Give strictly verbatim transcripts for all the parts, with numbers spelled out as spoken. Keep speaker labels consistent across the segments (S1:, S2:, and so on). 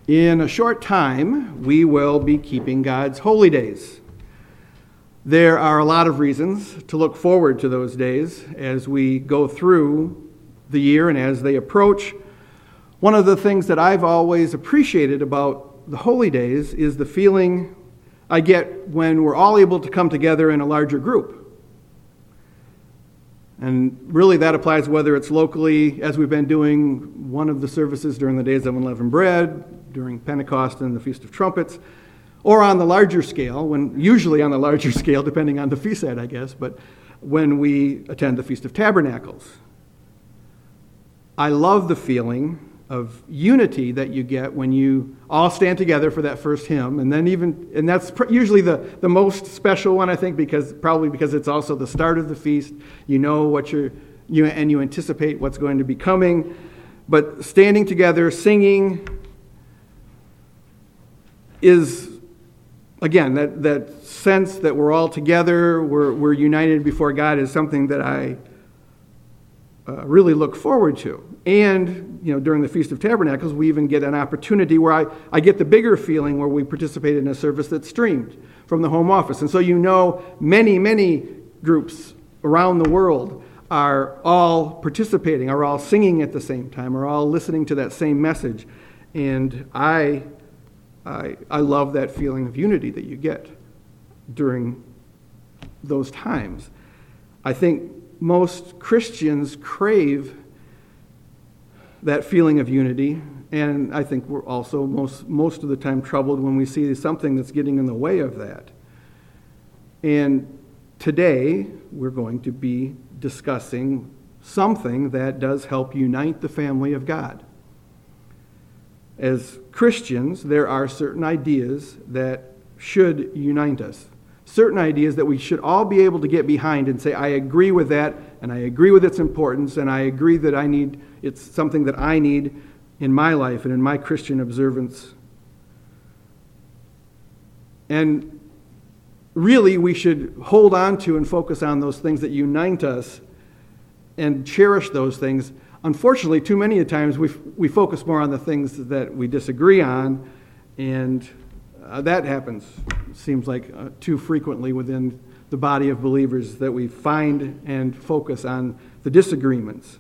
S1: In a short time, we will be keeping God's holy days. There are a lot of reasons to look forward to those days as we go through the year and as they approach. One of the things that I've always appreciated about the holy days is the feeling I get when we're all able to come together in a larger group. And really that applies whether it's locally, as we've been doing one of the services during the Days of Unleavened Bread, during Pentecost and the Feast of Trumpets, or on the larger scale, when usually on the larger scale, depending on the feast side, I guess, but when we attend the Feast of Tabernacles. I love the feeling of unity that you get when you all stand together for that first hymn, and then even, and that's pr- usually the, the most special one, I think, because probably because it's also the start of the feast. You know what you're, you and you anticipate what's going to be coming, but standing together, singing, is, again, that, that sense that we're all together, we're, we're united before God is something that I uh, really look forward to. And, you know, during the Feast of Tabernacles, we even get an opportunity where I, I get the bigger feeling where we participate in a service that's streamed from the home office. And so you know many, many groups around the world are all participating, are all singing at the same time, are all listening to that same message. And I... I, I love that feeling of unity that you get during those times. I think most Christians crave that feeling of unity, and I think we're also most, most of the time troubled when we see something that's getting in the way of that. And today, we're going to be discussing something that does help unite the family of God. As Christians, there are certain ideas that should unite us. Certain ideas that we should all be able to get behind and say, I agree with that, and I agree with its importance, and I agree that I need, it's something that I need in my life and in my Christian observance. And really, we should hold on to and focus on those things that unite us and cherish those things. Unfortunately, too many times we we focus more on the things that we disagree on, and uh, that happens, seems like, uh, too frequently within the body of believers, that we find and focus on the disagreements.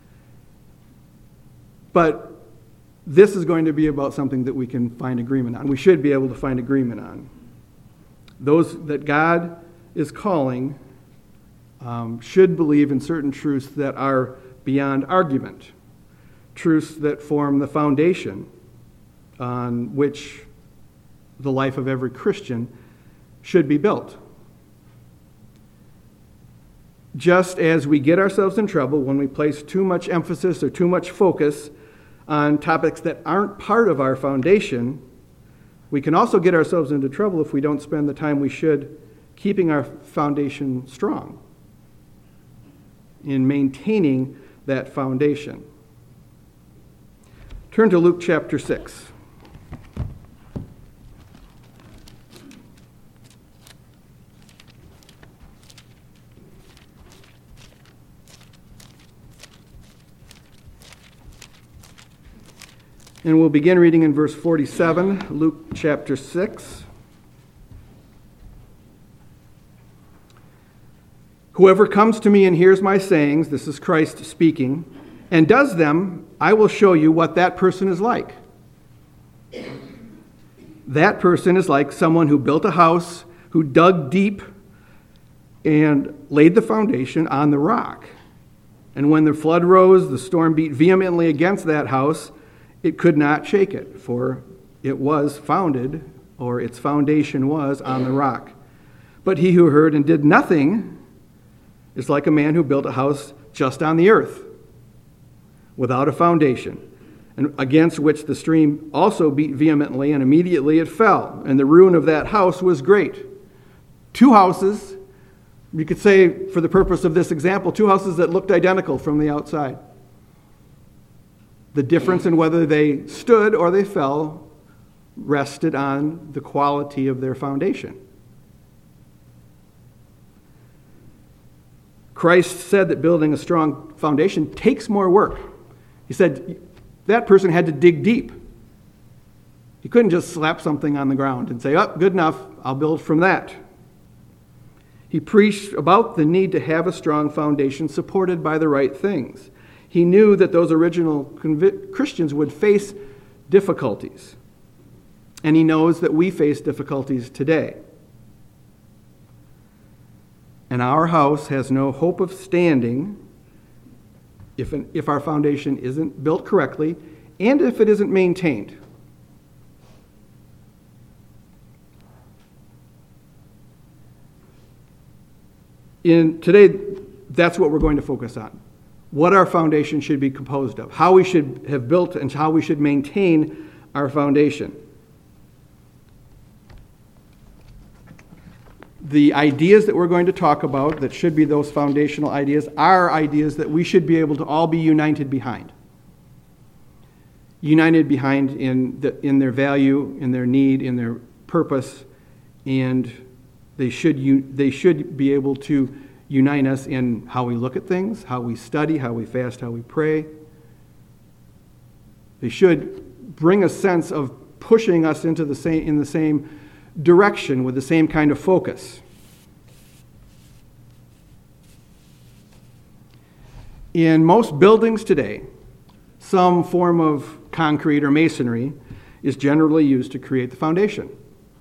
S1: But this is going to be about something that we can find agreement on. We should be able to find agreement on. Those that God is calling um, should believe in certain truths that are beyond argument, truths that form the foundation on which the life of every Christian should be built. Just as we get ourselves in trouble when we place too much emphasis or too much focus on topics that aren't part of our foundation, we can also get ourselves into trouble if we don't spend the time we should keeping our foundation strong, in maintaining that foundation. Turn to Luke chapter six. And we'll begin reading in verse forty-seven, Luke chapter six. Whoever comes to me and hears my sayings, this is Christ speaking, and does them, I will show you what that person is like. That person is like someone who built a house, who dug deep and laid the foundation on the rock. And when the flood rose, the storm beat vehemently against that house, it could not shake it, for it was founded, or its foundation was on the rock. But he who heard and did nothing is like a man who built a house just on the earth, without a foundation, and against which the stream also beat vehemently, and immediately it fell, and the ruin of that house was great. Two houses, you could say, for the purpose of this example, two houses that looked identical from the outside. The difference in whether they stood or they fell rested on the quality of their foundation. Christ said that building a strong foundation takes more work. He said that person had to dig deep. He couldn't just slap something on the ground and say, oh, good enough, I'll build from that. He preached about the need to have a strong foundation supported by the right things. He knew that those original convi- Christians would face difficulties. And he knows that we face difficulties today. And our house has no hope of standing if, an, if our foundation isn't built correctly and if it isn't maintained. In today, that's what we're going to focus on. What our foundation should be composed of, how we should have built and how we should maintain our foundation. The ideas that we're going to talk about that should be those foundational ideas are ideas that we should be able to all be united behind. United behind in, the, in their value, in their need, in their purpose, and they should, they should be able to unite us in how we look at things, how we study, how we fast, how we pray. They should bring a sense of pushing us into the same, in the same direction with the same kind of focus. In most buildings today, some form of concrete or masonry is generally used to create the foundation.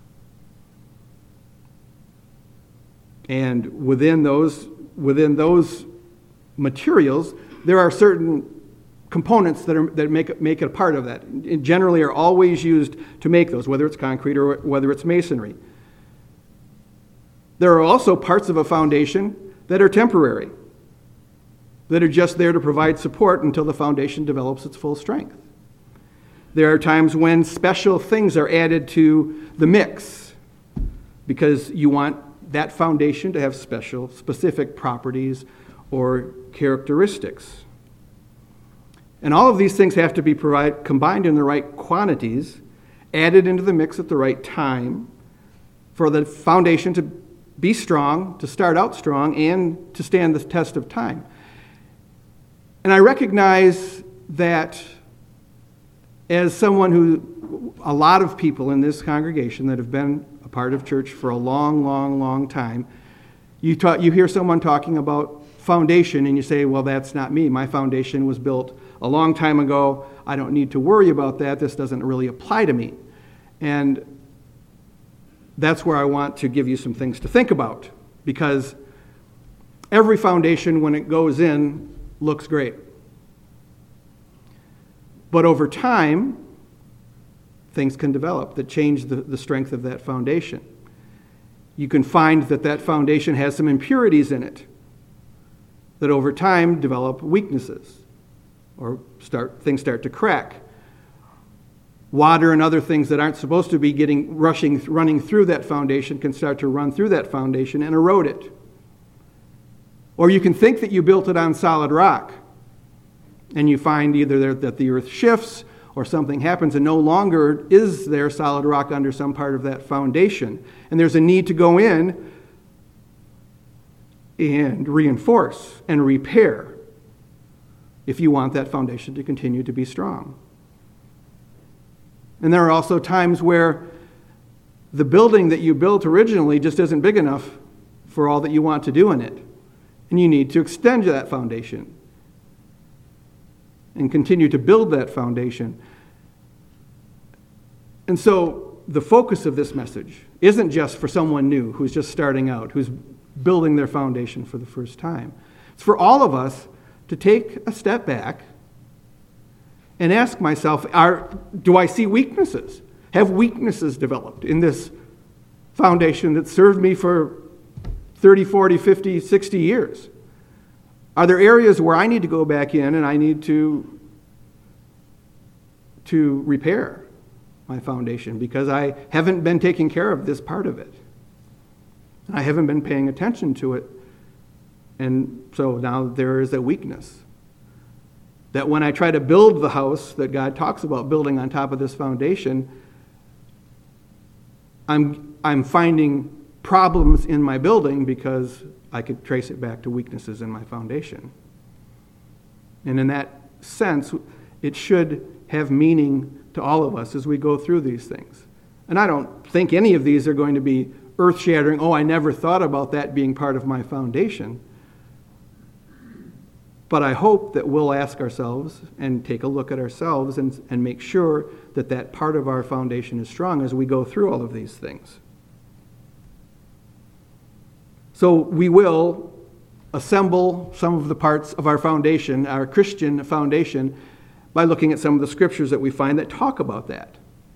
S1: And within those, within those materials, there are certain components that, are, that make, it, make it a part of that. And generally are always used to make those, whether it's concrete or whether it's masonry. There are also parts of a foundation that are temporary, that are just there to provide support until the foundation develops its full strength. There are times when special things are added to the mix because you want that foundation to have special, specific properties or characteristics. And all of these things have to be provide, combined in the right quantities, added into the mix at the right time for the foundation to be strong, to start out strong, and to stand the test of time. And I recognize that as someone who, a lot of people in this congregation that have been a part of church for a long, long, long time, you, talk, you hear someone talking about foundation and you say, well, that's not me. My foundation was built a long time ago. I don't need to worry about that. This doesn't really apply to me. And that's where I want to give you some things to think about, because every foundation, when it goes in, looks great. But over time, things can develop that change the, the strength of that foundation. You can find that that foundation has some impurities in it that over time develop weaknesses or start things start to crack. Water and other things that aren't supposed to be getting rushing running through that foundation can start to run through that foundation and erode it. Or you can think that you built it on solid rock, and you find either that the earth shifts or something happens and no longer is there solid rock under some part of that foundation. And there's a need to go in and reinforce and repair if you want that foundation to continue to be strong. And there are also times where the building that you built originally just isn't big enough for all that you want to do in it. And you need to extend that foundation and continue to build that foundation. And so the focus of this message isn't just for someone new who's just starting out, who's building their foundation for the first time. It's for all of us to take a step back and ask myself, are, do I see weaknesses? Have weaknesses developed in this foundation that served me for thirty, forty, fifty, sixty years? Are there areas where I need to go back in and I need to, to repair my foundation because I haven't been taking care of this part of it? I haven't been paying attention to it. And so now there is a weakness. That when I try to build the house that God talks about building on top of this foundation, I'm, I'm finding problems in my building because I could trace it back to weaknesses in my foundation. And in that sense, it should have meaning to all of us as we go through these things. And I don't think any of these are going to be earth-shattering. Oh, I never thought about that being part of my foundation. But I hope that we'll ask ourselves and take a look at ourselves and, and make sure that that part of our foundation is strong as we go through all of these things. So we will assemble some of the parts of our foundation, our Christian foundation, by looking at some of the scriptures that we find that talk about that.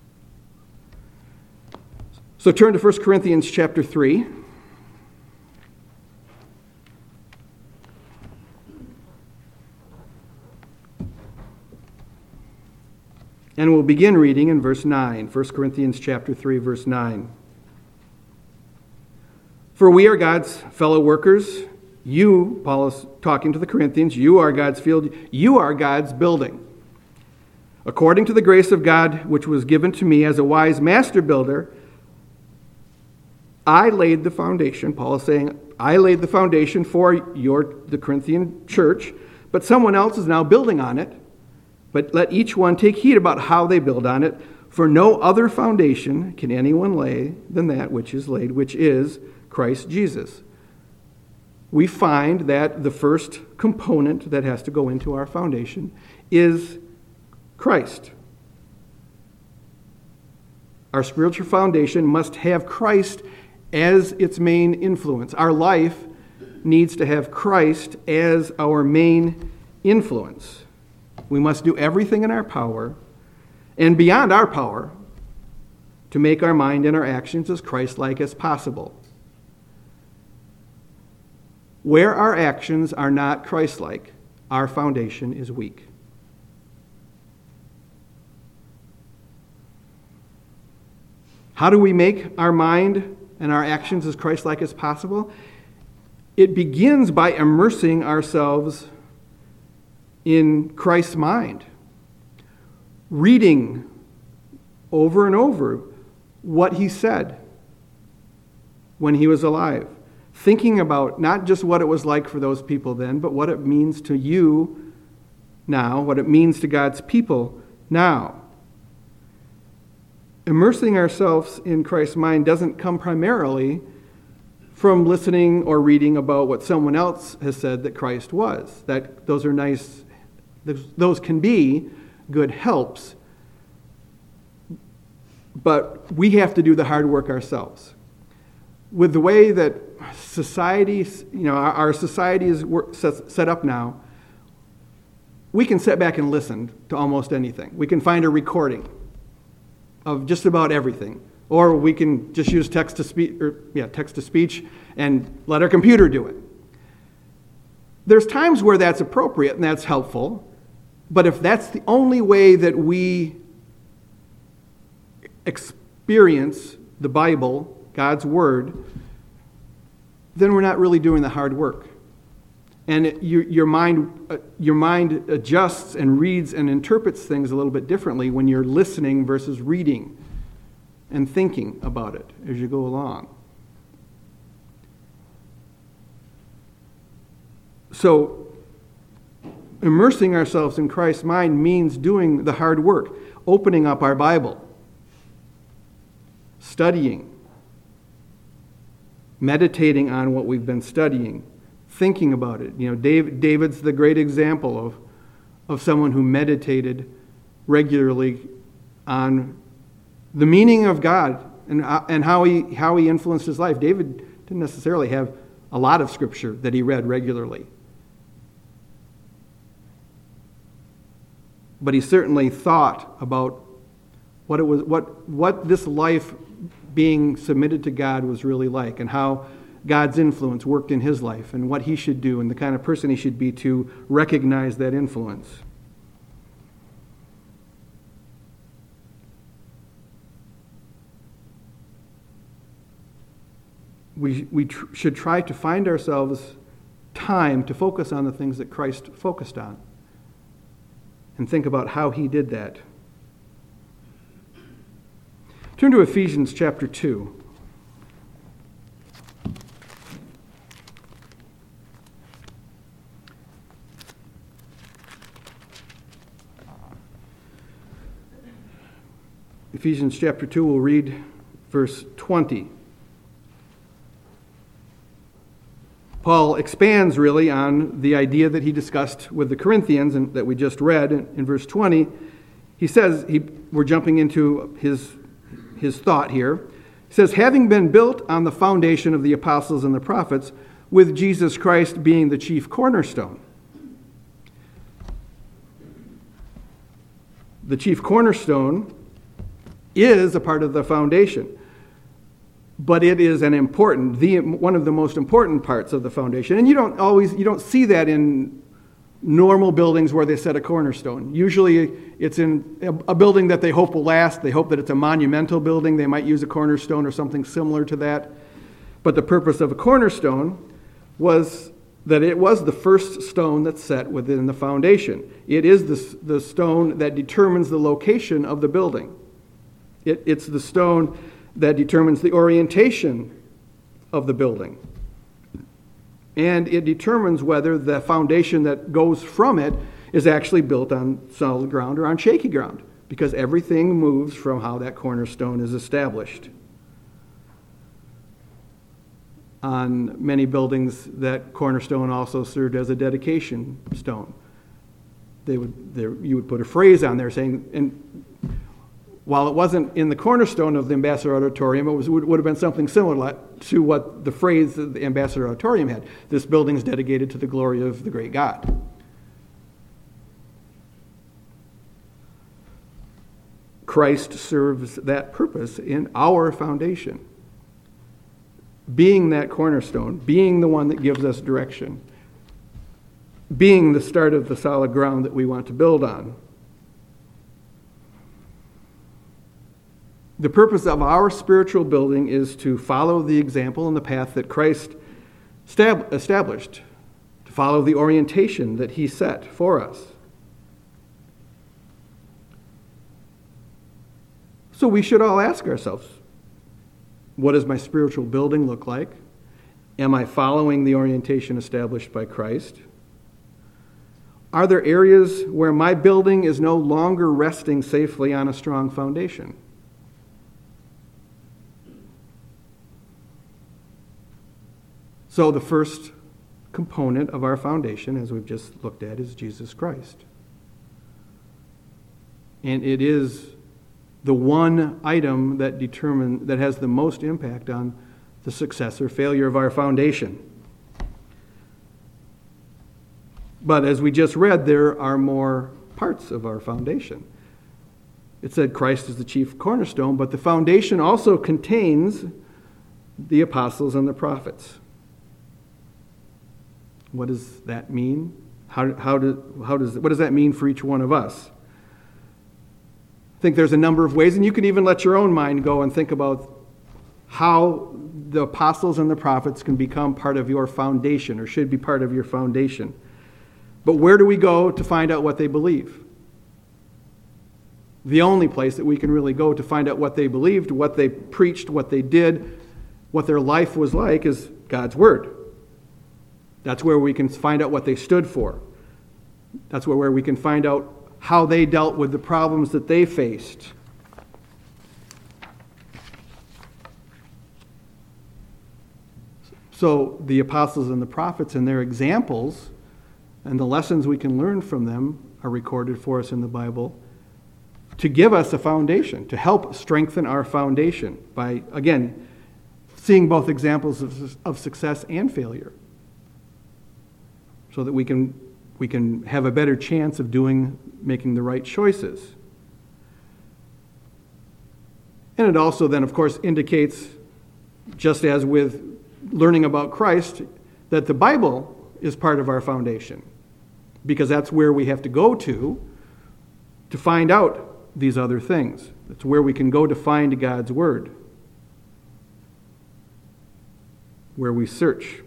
S1: So turn to First Corinthians chapter three. And we'll begin reading in verse nine. First Corinthians chapter three, verse nine. For we are God's fellow workers. You, Paul is talking to the Corinthians, you are God's field, you are God's building. According to the grace of God which was given to me as a wise master builder, I laid the foundation. Paul is saying, I laid the foundation for your the Corinthian church, but someone else is now building on it. But let each one take heed about how they build on it, for no other foundation can anyone lay than that which is laid, which is Christ Jesus. We find that the first component that has to go into our foundation is Christ. Our spiritual foundation must have Christ as its main influence. Our life needs to have Christ as our main influence. We must do everything in our power and beyond our power to make our mind and our actions as Christ-like as possible. Where our actions are not Christ-like, our foundation is weak. How do we make our mind and our actions as Christ-like as possible? It begins by immersing ourselves in Christ's mind, reading over and over what he said when he was alive, thinking about not just what it was like for those people then, but what it means to you now, what it means to God's people now. Immersing ourselves in Christ's mind doesn't come primarily from listening or reading about what someone else has said that Christ was. That those are nice, those can be good helps, but we have to do the hard work ourselves. With the way that society, you know, our, our society is set up now, we can sit back and listen to almost anything. We can find a recording of just about everything, or we can just use text to speech, or yeah, text to speech, and let our computer do it. There's times where that's appropriate and that's helpful, but if that's the only way that we experience the Bible, God's Word, then we're not really doing the hard work. And it, your, your mind uh, your mind adjusts and reads and interprets things a little bit differently when you're listening versus reading and thinking about it as you go along. So, immersing ourselves in Christ's mind means doing the hard work, opening up our Bible, studying, meditating on what we've been studying, thinking about it. You know, David, David's the great example of, of someone who meditated regularly on the meaning of God and, and how he how he influenced his life. David didn't necessarily have a lot of scripture that he read regularly, but he certainly thought about what it was, what what this life being submitted to God was really like, and how God's influence worked in his life, and what he should do, and the kind of person he should be to recognize that influence. We, we tr- should try to find ourselves time to focus on the things that Christ focused on, and think about how he did that. Turn to Ephesians chapter two. Ephesians chapter two, we'll read verse twenty. Paul expands really on the idea that he discussed with the Corinthians and that we just read in, in verse twenty. He says, he, we're jumping into his, his thought here. He says, having been built on the foundation of the apostles and the prophets, with Jesus Christ being the chief cornerstone. The chief cornerstone is a part of the foundation. But it is an important, the one of the most important parts of the foundation. And you don't always, you don't see that in normal buildings where they set a cornerstone. Usually it's in a, a building that they hope will last. They hope that it's a monumental building. They might use a cornerstone or something similar to that. But the purpose of a cornerstone was that it was the first stone that's set within the foundation. It is the, the stone that determines the location of the building. It, it's the stone that determines the orientation of the building. And it determines whether the foundation that goes from it is actually built on solid ground or on shaky ground, because everything moves from how that cornerstone is established. On many buildings, that cornerstone also served as a dedication stone. They would, there, you would put a phrase on there saying, and while it wasn't in the cornerstone of the Ambassador Auditorium, it was, would, would have been something similar to what the phrase that the Ambassador Auditorium had. This building is dedicated to the glory of the great God. Christ serves that purpose in our foundation. Being that cornerstone, being the one that gives us direction, being the start of the solid ground that we want to build on. The purpose of our spiritual building is to follow the example and the path that Christ established, to follow the orientation that he set for us. So we should all ask ourselves, what does my spiritual building look like? Am I following the orientation established by Christ? Are there areas where my building is no longer resting safely on a strong foundation? So the first component of our foundation, as we've just looked at, is Jesus Christ. And it is the one item that determine that has the most impact on the success or failure of our foundation. But as we just read, there are more parts of our foundation. It said Christ is the chief cornerstone, but the foundation also contains the apostles and the prophets. What does that mean? How, how, do, how does, what does that mean for each one of us? I think there's a number of ways, and you can even let your own mind go and think about how the apostles and the prophets can become part of your foundation or should be part of your foundation. But where do we go to find out what they believe? The only place that we can really go to find out what they believed, what they preached, what they did, what their life was like is God's Word. That's where we can find out what they stood for. That's where we can find out how they dealt with the problems that they faced. So the apostles and the prophets and their examples and the lessons we can learn from them are recorded for us in the Bible to give us a foundation, to help strengthen our foundation by, again, seeing both examples of, of success and failure, so that we can we can have a better chance of doing making the right choices. And it also then, of course, indicates, just as with learning about Christ, that the Bible is part of our foundation, because that's where we have to go to to find out these other things. That's where we can go to find God's Word, where we search.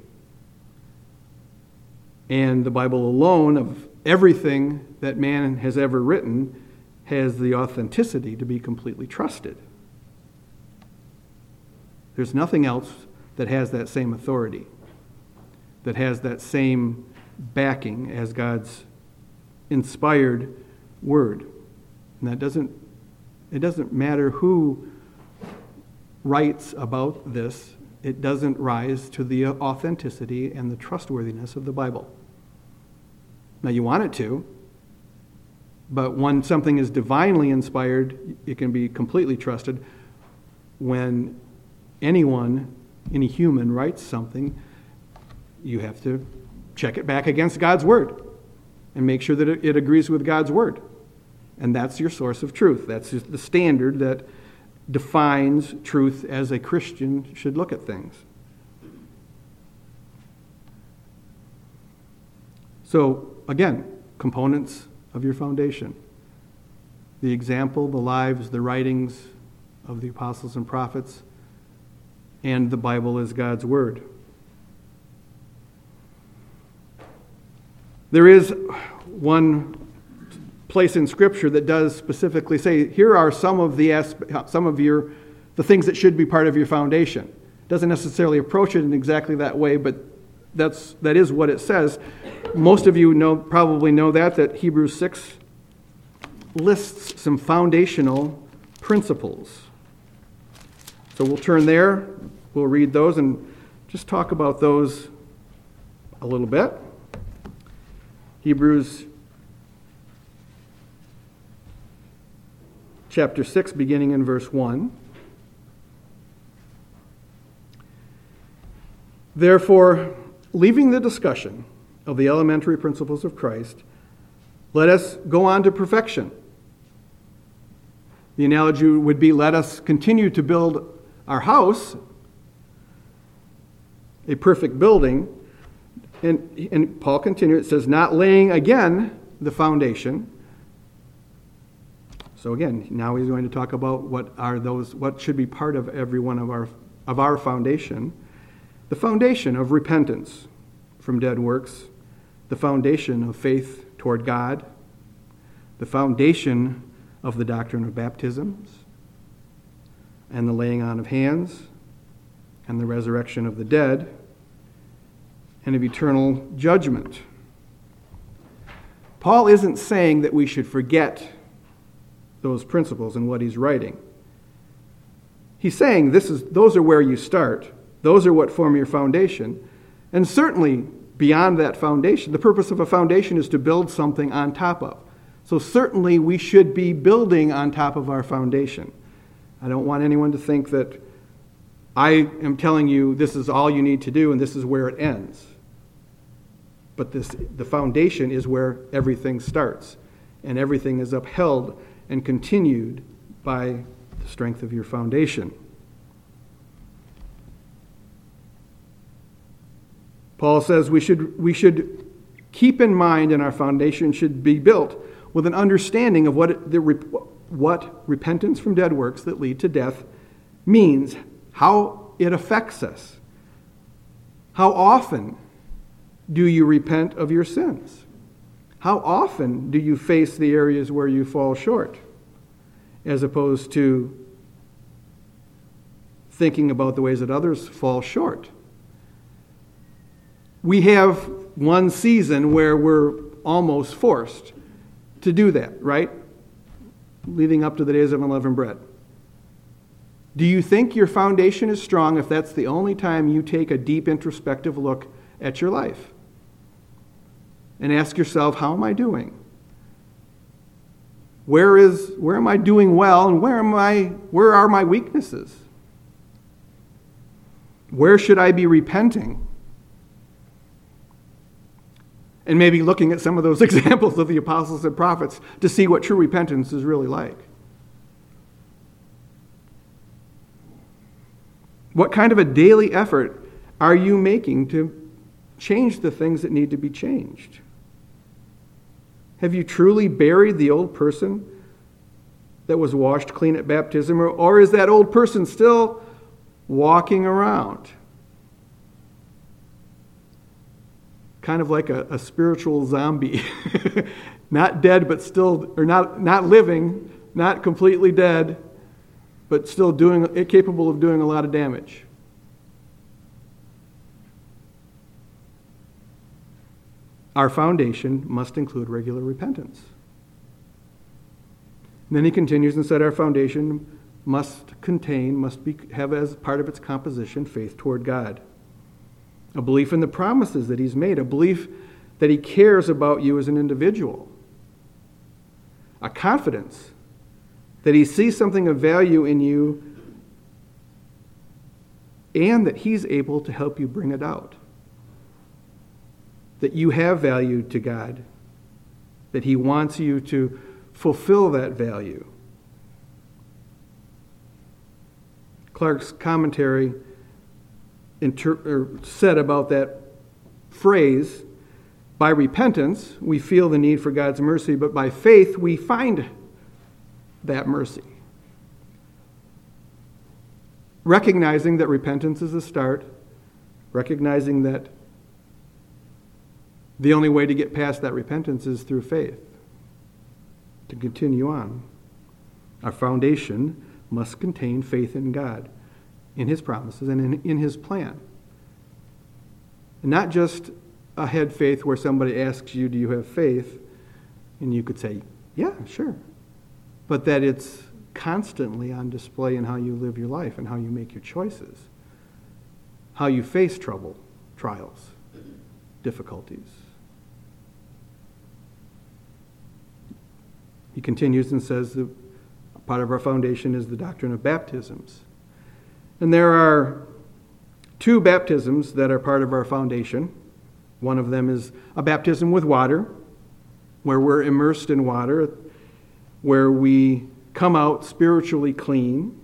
S1: And the Bible alone, of everything that man has ever written, has the authenticity to be completely trusted. There's nothing else that has that same authority, that has that same backing as God's inspired Word. And that doesn't It doesn't matter who writes about this. It doesn't rise to the authenticity and the trustworthiness of the Bible. Now, you want it to, but when something is divinely inspired, it can be completely trusted. When anyone, any human, writes something, you have to check it back against God's Word and make sure that it, it agrees with God's Word. And that's your source of truth. That's just the standard that defines truth as a Christian should look at things. So, again, components of your foundation. The example, the lives, the writings of the apostles and prophets, and the Bible is God's Word. There is one place in Scripture that does specifically say, here are some of the aspe- some of your the things that should be part of your foundation. It doesn't necessarily approach it in exactly that way, but that's that is what it says. Most of you know probably know that that Hebrews six lists some foundational principles. So we'll turn there, we'll read those and just talk about those a little bit. Hebrews chapter six, beginning in verse one. Therefore, leaving the discussion of the elementary principles of Christ, let us go on to perfection. The analogy would be, let us continue to build our house, a perfect building. And, and Paul continues, it says, not laying again the foundation. So again, now he's going to talk about what are those, what should be part of every one of our of our foundation. The foundation of repentance from dead works, the foundation of faith toward God, the foundation of the doctrine of baptisms, and the laying on of hands, and the resurrection of the dead, and of eternal judgment. Paul isn't saying that we should forget those principles in what he's writing. He's saying this is those are where you start. Those are what form your foundation. And certainly beyond that foundation, the purpose of a foundation is to build something on top of. So certainly we should be building on top of our foundation. I don't want anyone to think that I am telling you this is all you need to do and this is where it ends. But this, the foundation is where everything starts, and everything is upheld and continued by the strength of your foundation. Paul says we should, we should keep in mind, and our foundation should be built with an understanding of what, it, the, what repentance from dead works that lead to death means, how it affects us. How often do you repent of your sins? How often do you face the areas where you fall short, as opposed to thinking about the ways that others fall short? We have one season where we're almost forced to do that, right? Leading up to the days of unleavened bread. Do you think your foundation is strong if that's the only time you take a deep introspective look at your life? And ask yourself, how am I doing? Where is where am I doing well, and where am I where are my weaknesses? Where should I be repenting? And maybe looking at some of those examples of the apostles and prophets to see what true repentance is really like. What kind of a daily effort are you making to change the things that need to be changed? Have you truly buried the old person that was washed clean at baptism, or, or is that old person still walking around? Kind of like a, a spiritual zombie. Not dead, but still, or not, not living, not completely dead, but still doing, capable of doing a lot of damage. Our foundation must include regular repentance. And then he continues and said our foundation must contain, must be, have as part of its composition faith toward God. A belief in the promises that he's made, a belief that he cares about you as an individual. A confidence that he sees something of value in you and that he's able to help you bring it out. That you have value to God, that he wants you to fulfill that value. Clark's commentary inter- or said about that phrase, by repentance, we feel the need for God's mercy, but by faith, we find that mercy. Recognizing that repentance is a start, recognizing that the only way to get past that repentance is through faith, to continue on. Our foundation must contain faith in God, in his promises, and in, in his plan. And not just a head faith where somebody asks you, do you have faith? And you could say, yeah, sure. But that it's constantly on display in how you live your life and how you make your choices, how you face trouble, trials, difficulties. He continues and says that part of our foundation is the doctrine of baptisms. And there are two baptisms that are part of our foundation. One of them is a baptism with water, where we're immersed in water, where we come out spiritually clean.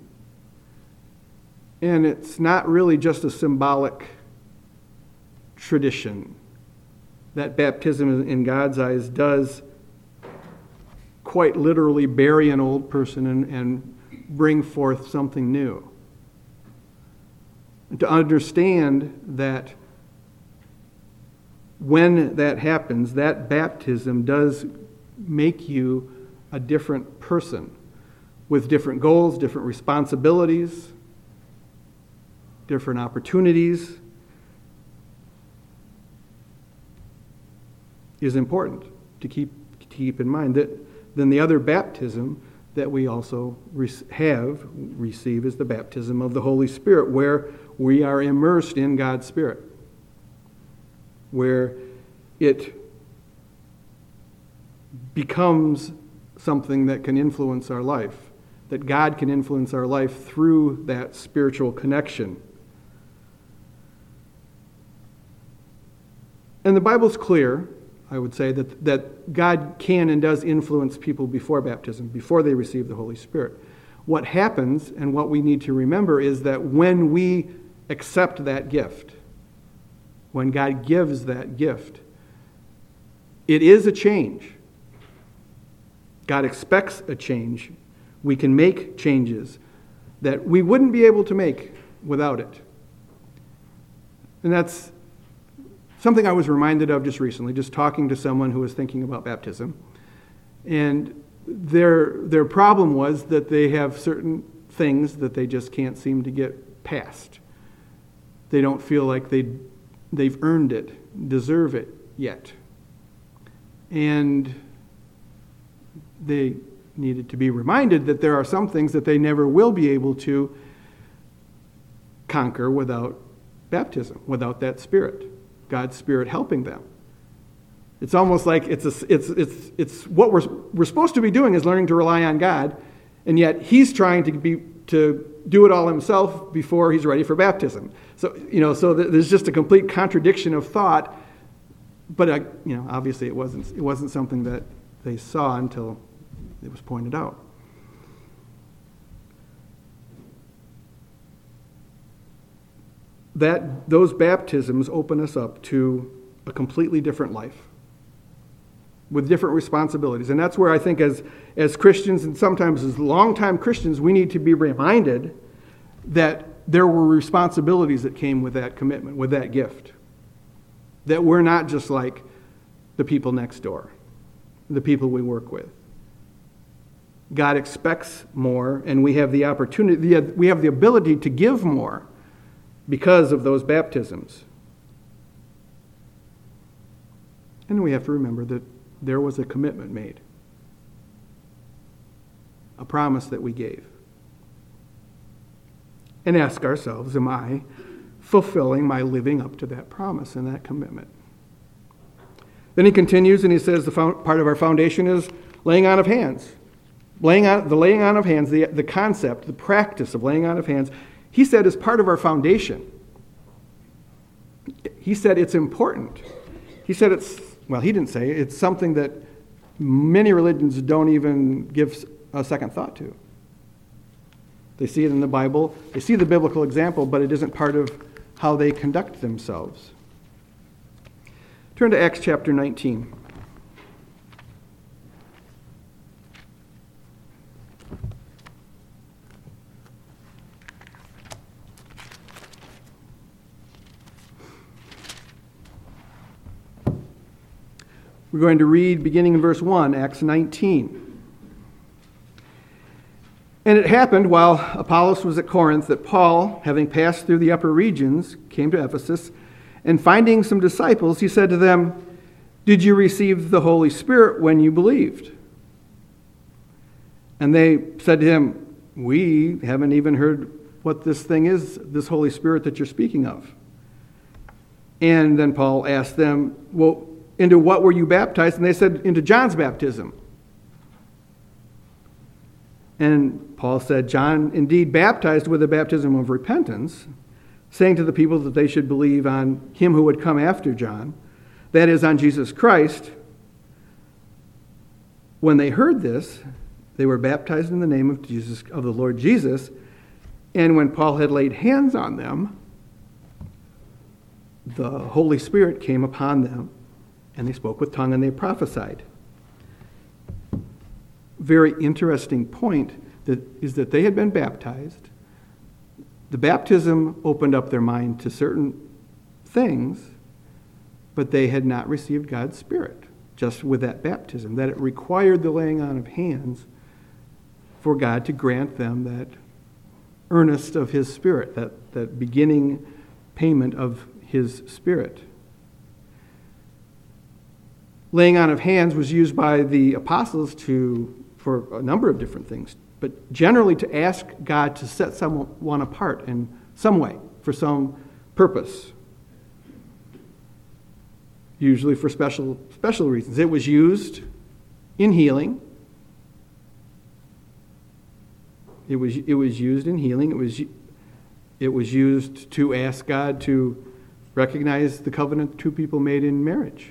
S1: And it's not really just a symbolic tradition. That baptism in God's eyes does quite literally bury an old person and, and bring forth something new. And to understand that when that happens, that baptism does make you a different person with different goals, different responsibilities, different opportunities, is important to keep, to keep in mind. That then the other baptism that we also have, receive, is the baptism of the Holy Spirit, where we are immersed in God's Spirit, where it becomes something that can influence our life, that God can influence our life through that spiritual connection. And the Bible's clear, I would say, that, that God can and does influence people before baptism, before they receive the Holy Spirit. What happens, and what we need to remember, is that when we accept that gift, when God gives that gift, it is a change. God expects a change. We can make changes that we wouldn't be able to make without it. And that's something I was reminded of just recently, just talking to someone who was thinking about baptism. And their their problem was that they have certain things that they just can't seem to get past. They don't feel like they they've earned it, deserve it yet. And they needed to be reminded that there are some things that they never will be able to conquer without baptism, without that Spirit, God's Spirit helping them. It's almost like it's a, it's it's it's what we're we're supposed to be doing is learning to rely on God, and yet He's trying to be to do it all himself before he's ready for baptism. So you know, so there's just a complete contradiction of thought. But uh, you know, obviously it wasn't it wasn't something that they saw until it was pointed out. That those baptisms open us up to a completely different life with different responsibilities. And that's where I think as, as Christians, and sometimes as longtime Christians, we need to be reminded that there were responsibilities that came with that commitment, with that gift. That we're not just like the people next door, the people we work with. God expects more, and we have the opportunity, we have the ability to give more because of those baptisms. And we have to remember that there was a commitment made. a promise that we gave. And ask ourselves, am I fulfilling my living up to that promise and that commitment? Then he continues and he says the found, part of our foundation is laying on of hands. Laying on, the laying on of hands, the, the concept, the practice of laying on of hands, he said is part of our foundation. He said it's important. He said it's, well, he didn't say, it's something that many religions don't even give a second thought to. They see it in the Bible, they see the biblical example, but it isn't part of how they conduct themselves. Turn to Acts chapter nineteen. We're going to read beginning in verse one, Acts nineteen. And it happened while Apollos was at Corinth that Paul, having passed through the upper regions, came to Ephesus, and finding some disciples, he said to them, "Did you receive the Holy Spirit when you believed?" And they said to him, "We haven't even heard what this thing is, this Holy Spirit that you're speaking of." And then Paul asked them, "Well, into what were you baptized?" And they said, "Into John's baptism." And Paul said, "John indeed baptized with a baptism of repentance, saying to the people that they should believe on him who would come after John, that is, on Jesus Christ." When they heard this, they were baptized in the name of Jesus, of the Lord Jesus. And when Paul had laid hands on them, the Holy Spirit came upon them, and they spoke with tongue and they prophesied. Very interesting point that is that they had been baptized. The baptism opened up their mind to certain things, but they had not received God's Spirit just with that baptism, that it required the laying on of hands for God to grant them that earnest of his Spirit, that, that beginning payment of his Spirit. Laying on of hands was used by the apostles to for a number of different things, but generally to ask God to set someone apart in some way for some purpose, usually for special special reasons. It was used in healing. It was it was used in healing. It was it was used to ask God to recognize the covenant two people made in marriage.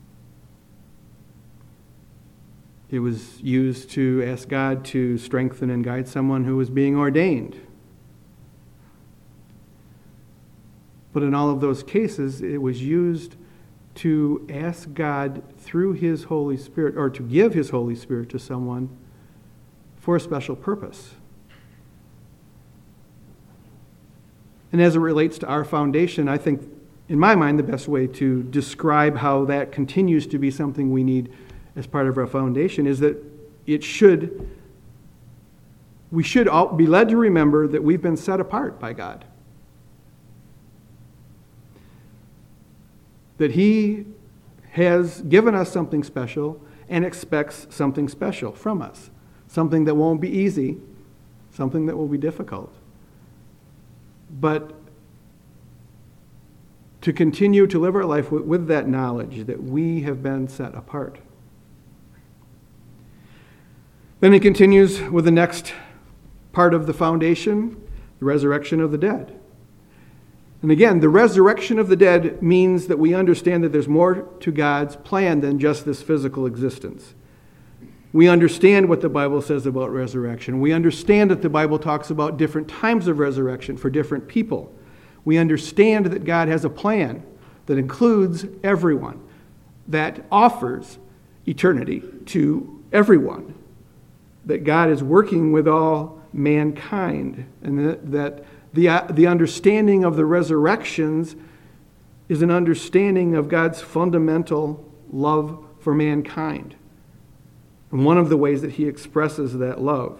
S1: It was used to ask God to strengthen and guide someone who was being ordained. But in all of those cases, it was used to ask God through his Holy Spirit, or to give his Holy Spirit to someone for a special purpose. And as it relates to our foundation, I think, in my mind, the best way to describe how that continues to be something we need as part of our foundation is that it should, we should all be led to remember that we've been set apart by God. That he has given us something special and expects something special from us. Something that won't be easy, something that will be difficult. But to continue to live our life with, with that knowledge that we have been set apart. Then he continues with the next part of the foundation, the resurrection of the dead. And again, the resurrection of the dead means that we understand that there's more to God's plan than just this physical existence. We understand what the Bible says about resurrection. We understand that the Bible talks about different times of resurrection for different people. We understand that God has a plan that includes everyone, that offers eternity to everyone, that God is working with all mankind, and that, that the, uh, the understanding of the resurrections is an understanding of God's fundamental love for mankind. And one of the ways that he expresses that love.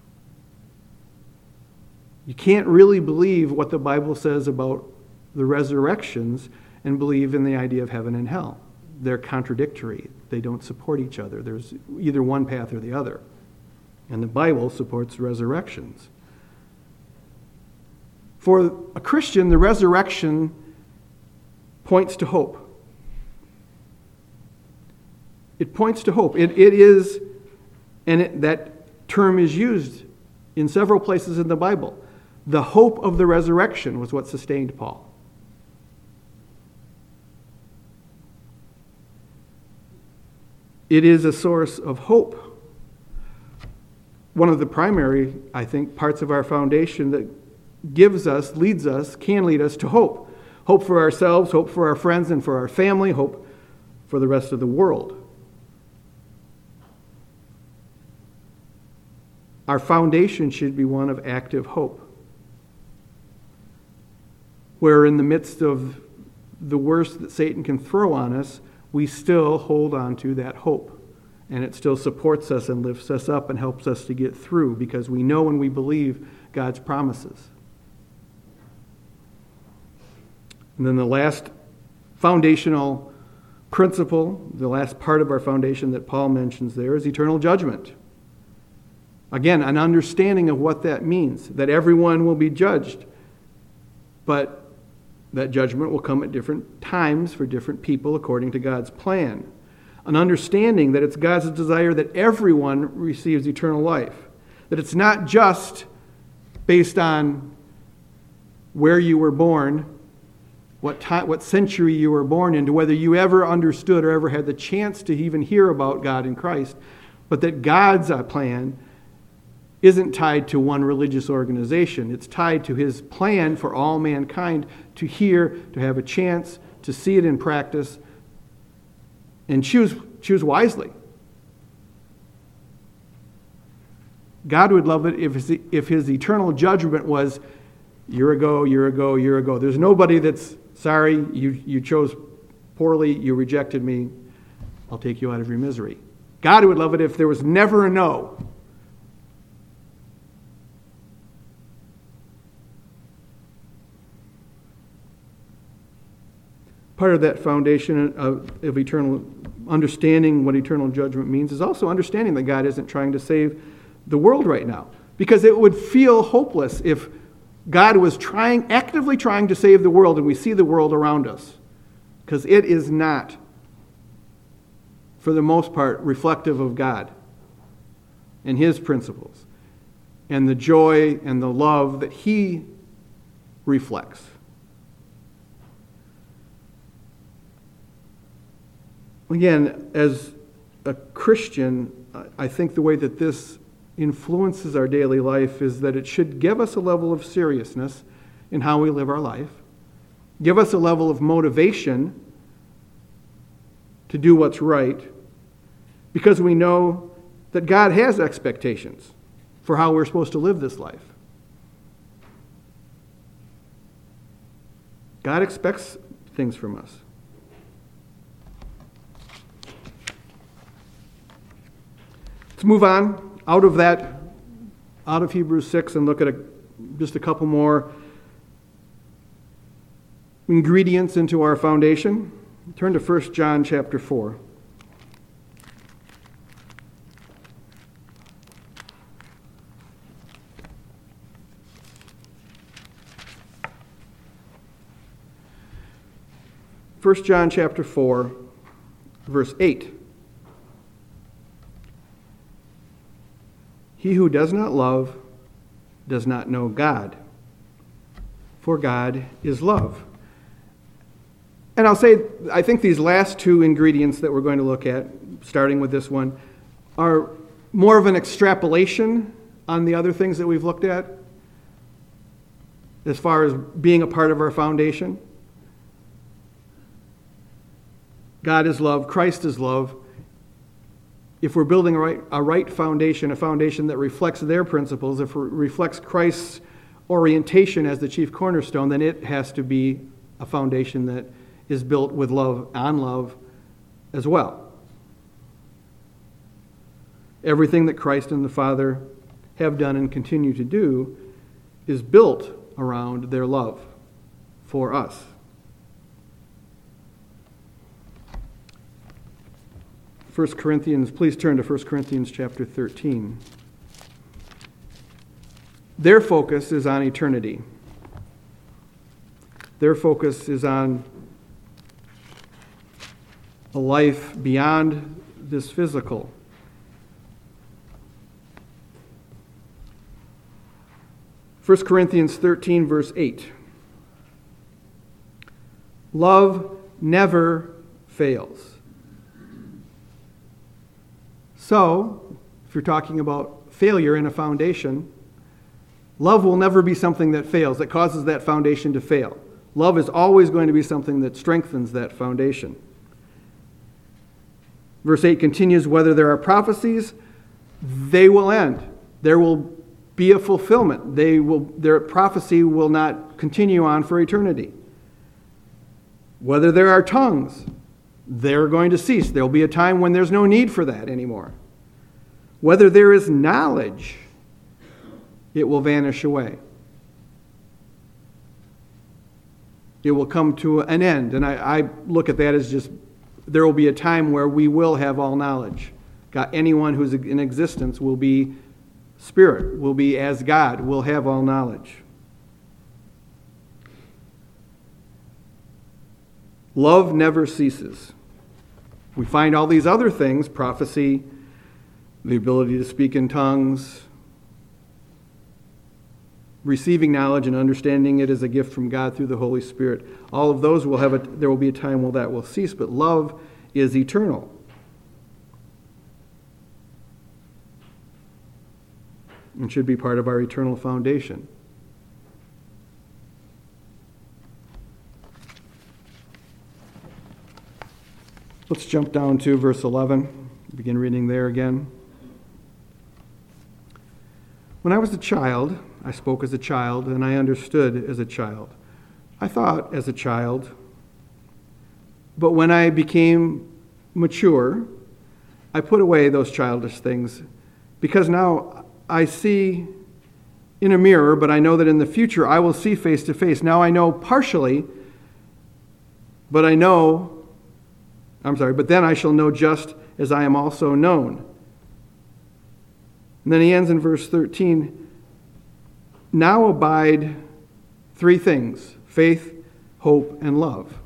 S1: You can't really believe what the Bible says about the resurrections and believe in the idea of heaven and hell. They're contradictory. They don't support each other. There's either one path or the other. And the Bible supports resurrections. For a Christian, the resurrection points to hope. It points to hope. It, it is, and it, that term is used in several places in the Bible. The hope of the resurrection was what sustained Paul. It is a source of hope. One of the primary, I think, parts of our foundation that gives us, leads us, can lead us to hope. Hope for ourselves, hope for our friends and for our family, hope for the rest of the world. Our foundation should be one of active hope, where in the midst of the worst that Satan can throw on us, we still hold on to that hope. And it still supports us and lifts us up and helps us to get through, because we know and we believe God's promises. And then the last foundational principle, the last part of our foundation that Paul mentions there, is eternal judgment. Again, an understanding of what that means, that everyone will be judged, but that judgment will come at different times for different people according to God's plan. An understanding that it's God's desire that everyone receives eternal life, that it's not just based on where you were born, what time, what century you were born into, whether you ever understood or ever had the chance to even hear about God in Christ, but that God's plan isn't tied to one religious organization. It's tied to his plan for all mankind to hear, to have a chance, to see it in practice, and choose, choose wisely. God would love it if his, if his eternal judgment was year ago, year ago, year ago. There's nobody that's, sorry, you, you chose poorly, you rejected me, I'll take you out of your misery. God would love it if there was never a no. Part of that foundation of, of eternal understanding what eternal judgment means is also understanding that God isn't trying to save the world right now. Because it would feel hopeless if God was trying, actively trying to save the world and we see the world around us. Because it is not, for the most part, reflective of God and his principles and the joy and the love that he reflects. Again, as a Christian, I think the way that this influences our daily life is that it should give us a level of seriousness in how we live our life, give us a level of motivation to do what's right, because we know that God has expectations for how we're supposed to live this life. God expects things from us. Let's move on out of that, out of Hebrews six, and look at a, just a couple more ingredients into our foundation. Turn to First John chapter four. First John chapter four, verse eight. He who does not love does not know God, for God is love. And I'll say, I think these last two ingredients that we're going to look at, starting with this one, are more of an extrapolation on the other things that we've looked at, as far as being a part of our foundation. God is love, Christ is love. If we're building a right, a right foundation, a foundation that reflects their principles, if it reflects Christ's orientation as the chief cornerstone, then it has to be a foundation that is built with love, on love as well. Everything that Christ and the Father have done and continue to do is built around their love for us. First Corinthians, please turn to First Corinthians chapter thirteen. Their focus is on eternity. Their focus is on a life beyond this physical. First Corinthians thirteen, verse eight. Love never fails. So, if you're talking about failure in a foundation, love will never be something that fails, that causes that foundation to fail. Love is always going to be something that strengthens that foundation. Verse eight continues, whether there are prophecies, they will end. There will be a fulfillment. They will, their prophecy will not continue on for eternity. Whether there are tongues, they're going to cease. There will be a time when there's no need for that anymore. Whether there is knowledge, it will vanish away. It will come to an end. And I, I look at that as just, there will be a time where we will have all knowledge. God, anyone who's in existence will be spirit, will be as God, will have all knowledge. Love never ceases. We find all these other things, prophecy, the ability to speak in tongues, receiving knowledge and understanding it as a gift from God through the Holy Spirit. All of those will have a, there will be a time when that will cease, but love is eternal. And should be part of our eternal foundation. Let's jump down to verse eleven. Begin reading there again. When I was a child, I spoke as a child, and I understood as a child. I thought as a child. But when I became mature, I put away those childish things, because now I see in a mirror, but I know that in the future I will see face to face. Now I know partially, but I know, I'm sorry, but then I shall know just as I am also known. And then he ends in verse thirteen. Now abide three things: faith, hope, and love.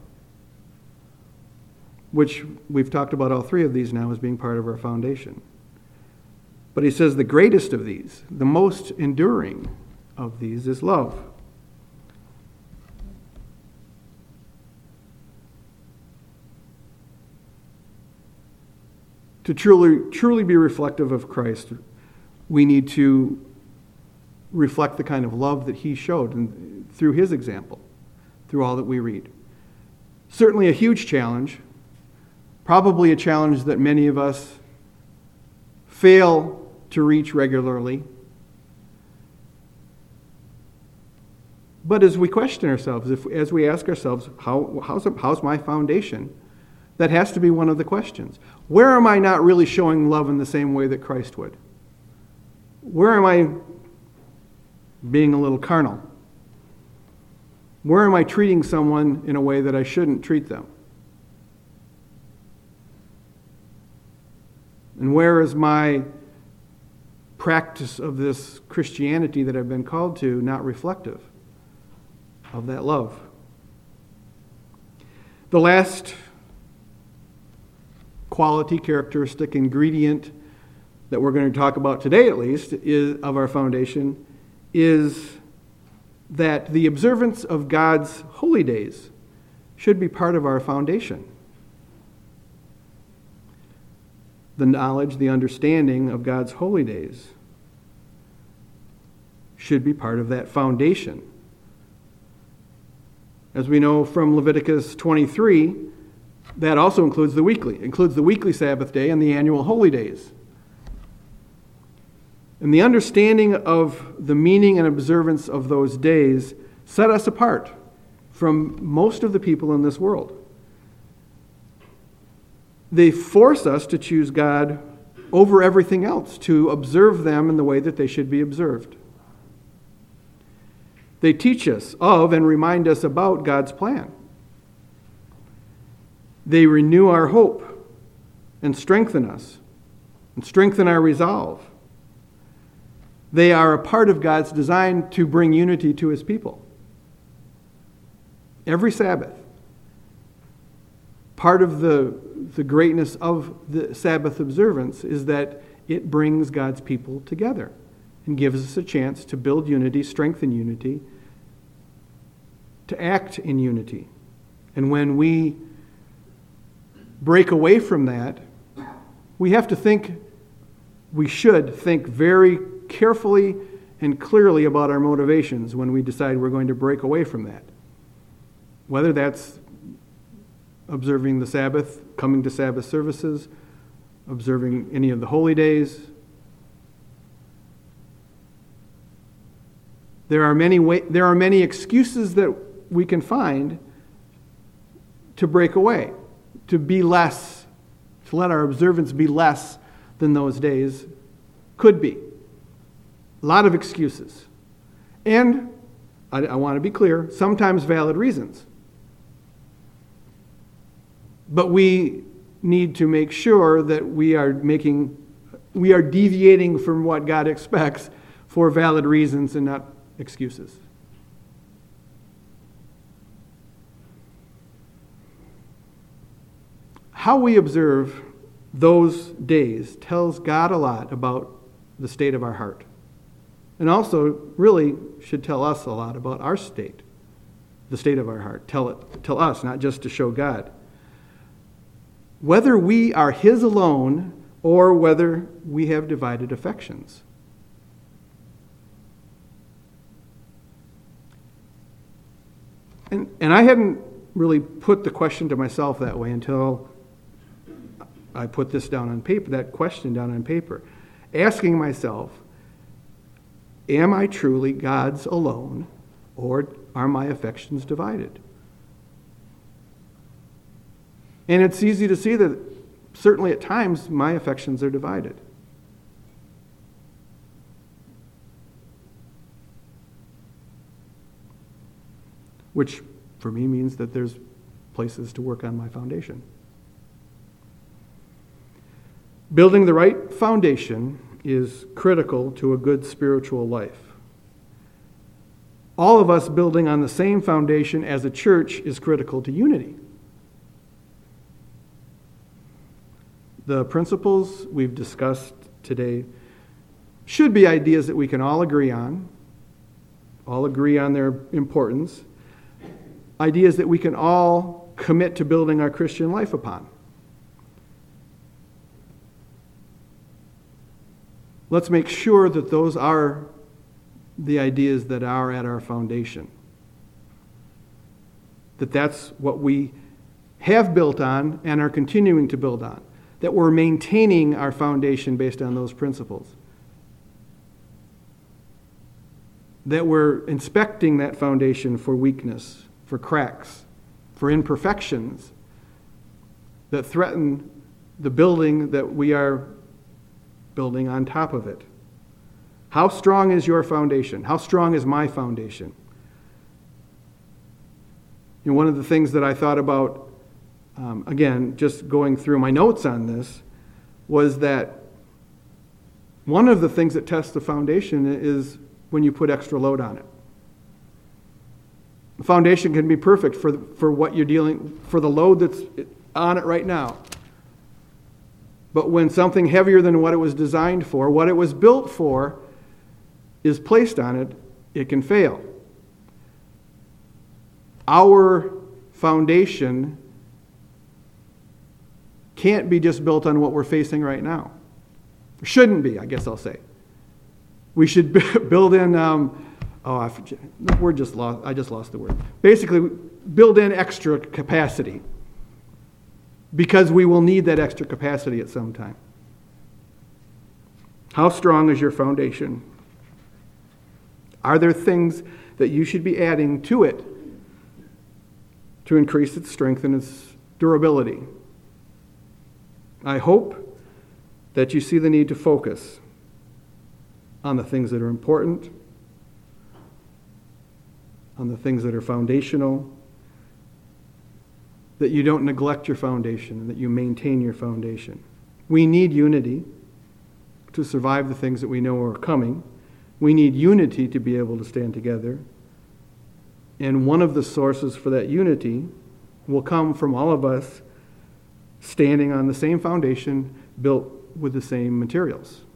S1: Which we've talked about all three of these now as being part of our foundation. But he says the greatest of these, the most enduring of these, is love. To truly, truly be reflective of Christ, we need to reflect the kind of love that he showed and through his example, through all that we read. Certainly a huge challenge, probably a challenge that many of us fail to reach regularly. But as we question ourselves, if, as we ask ourselves, how, how's, how's my foundation? That has to be one of the questions. Where am I not really showing love in the same way that Christ would? Where am I being a little carnal? Where am I treating someone in a way that I shouldn't treat them? And where is my practice of this Christianity that I've been called to not reflective of that love? The last quality, characteristic, ingredient that we're going to talk about today, at least, is of our foundation, is that the observance of God's holy days should be part of our foundation. The knowledge, the understanding of God's holy days should be part of that foundation. As we know from Leviticus twenty-three, that also includes the weekly, includes the weekly Sabbath day and the annual holy days. And the understanding of the meaning and observance of those days set us apart from most of the people in this world. They force us to choose God over everything else, to observe them in the way that they should be observed. They teach us of and remind us about God's plan. They renew our hope and strengthen us and strengthen our resolve. They are a part of God's design to bring unity to his people. Every Sabbath. Part of the, the greatness of the Sabbath observance is that it brings God's people together and gives us a chance to build unity, strengthen unity, to act in unity. And when we break away from that, we have to think, we should think very carefully and clearly about our motivations when we decide we're going to break away from that. Whether that's observing the Sabbath, coming to Sabbath services, observing any of the holy days. There are many way, there are many excuses that we can find to break away, to be less, to let our observance be less than those days could be. A lot of excuses. And I, I want to be clear, sometimes valid reasons. But we need to make sure that we are making, we are deviating from what God expects for valid reasons and not excuses. How we observe those days tells God a lot about the state of our heart. And also really should tell us a lot about our state, the state of our heart. Tell it, tell us, not just to show God. Whether we are his alone or whether we have divided affections. And, and I hadn't really put the question to myself that way until I put this down on paper, that question down on paper. Asking myself, am I truly God's alone or are my affections divided? And it's easy to see that certainly at times my affections are divided. Which for me means that there's places to work on my foundation. Building the right foundation is critical to a good spiritual life. All of us building on the same foundation as a church is critical to unity. The principles we've discussed today should be ideas that we can all agree on, all agree on their importance, ideas that we can all commit to building our Christian life upon. Let's make sure that those are the ideas that are at our foundation. That that's what we have built on and are continuing to build on. That we're maintaining our foundation based on those principles. That we're inspecting that foundation for weakness, for cracks, for imperfections that threaten the building that we are building on top of it. How strong is your foundation? How strong is my foundation? You know, one of the things that I thought about, um, again, just going through my notes on this, was that one of the things that tests the foundation is when you put extra load on it. The foundation can be perfect for, for what you're dealing, for the load that's on it right now. But when something heavier than what it was designed for, what it was built for, is placed on it, it can fail. Our foundation can't be just built on what we're facing right now. Shouldn't be, I guess I'll say. We should build in, um, oh, I, the word just lost, I just lost the word. Basically, build in extra capacity, because we will need that extra capacity at some time. How strong is your foundation? Are there things that you should be adding to it to increase its strength and its durability? I hope that you see the need to focus on the things that are important, on the things that are foundational, that you don't neglect your foundation, and that you maintain your foundation. We need unity to survive the things that we know are coming. We need unity to be able to stand together. And one of the sources for that unity will come from all of us standing on the same foundation, built with the same materials.